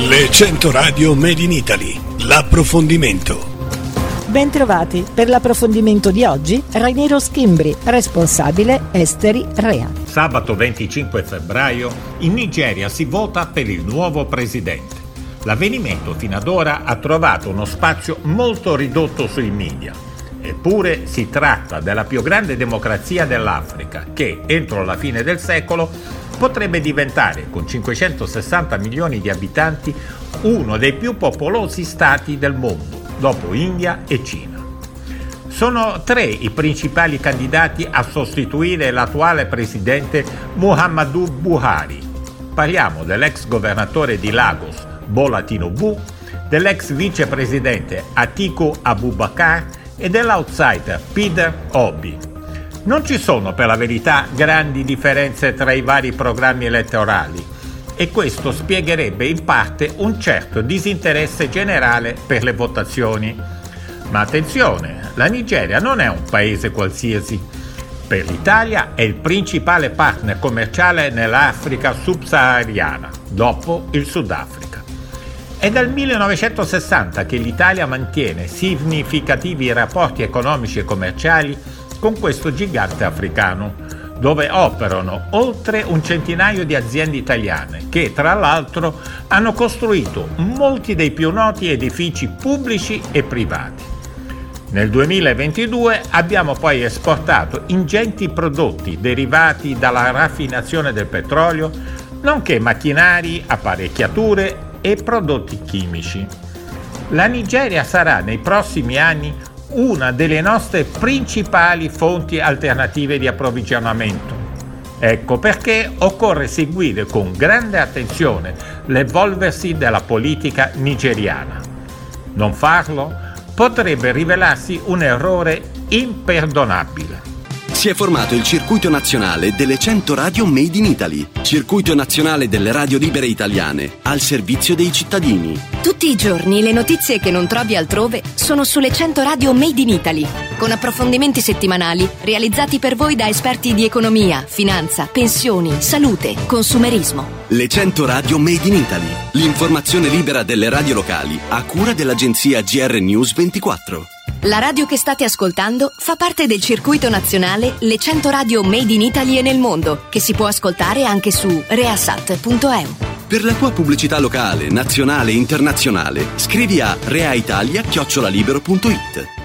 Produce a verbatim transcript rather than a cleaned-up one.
Le cento Radio Made in Italy, l'approfondimento. Bentrovati per l'approfondimento di oggi, Raniero Schimbri, responsabile esteri R E A. Sabato venticinque febbraio in Nigeria si vota per il nuovo presidente. L'avvenimento fino ad ora ha trovato uno spazio molto ridotto sui media. Eppure si tratta della più grande democrazia dell'Africa che, entro la fine del secolo, potrebbe diventare, con cinquecentosessanta milioni di abitanti, uno dei più popolosi stati del mondo, dopo India e Cina. Sono tre i principali candidati a sostituire l'attuale presidente Muhammadu Buhari. Parliamo dell'ex governatore di Lagos, Bola Tinubu, dell'ex vicepresidente Atiku Abubakar e dell'outsider Peter Obi. Non ci sono, per la verità, grandi differenze tra i vari programmi elettorali e questo spiegherebbe in parte un certo disinteresse generale per le votazioni. Ma attenzione, la Nigeria non è un paese qualsiasi. Per l'Italia è il principale partner commerciale nell'Africa subsahariana, dopo il Sudafrica. È dal millenovecentosessanta che l'Italia mantiene significativi rapporti economici e commerciali con questo gigante africano, dove operano oltre un centinaio di aziende italiane che, tra l'altro, hanno costruito molti dei più noti edifici pubblici e privati. Nel duemilaventidue abbiamo poi esportato ingenti prodotti derivati dalla raffinazione del petrolio, nonché macchinari, apparecchiature e prodotti chimici. La Nigeria sarà nei prossimi anni una delle nostre principali fonti alternative di approvvigionamento. Ecco perché occorre seguire con grande attenzione l'evolversi della politica nigeriana. Non farlo potrebbe rivelarsi un errore imperdonabile. Si è formato il circuito nazionale delle cento radio Made in Italy, circuito nazionale delle radio libere italiane, al servizio dei cittadini. Tutti i giorni le notizie che non trovi altrove sono sulle cento radio Made in Italy, con approfondimenti settimanali realizzati per voi da esperti di economia, finanza, pensioni, salute, consumerismo. Le cento radio Made in Italy, l'informazione libera delle radio locali a cura dell'agenzia G R News ventiquattro. La radio che state ascoltando fa parte del circuito nazionale Le cento radio Made in Italy e nel mondo, che si può ascoltare anche su reasat punto e u. Per la tua pubblicità locale, nazionale e internazionale, scrivi a reaitalia chiocciolalibero punto it.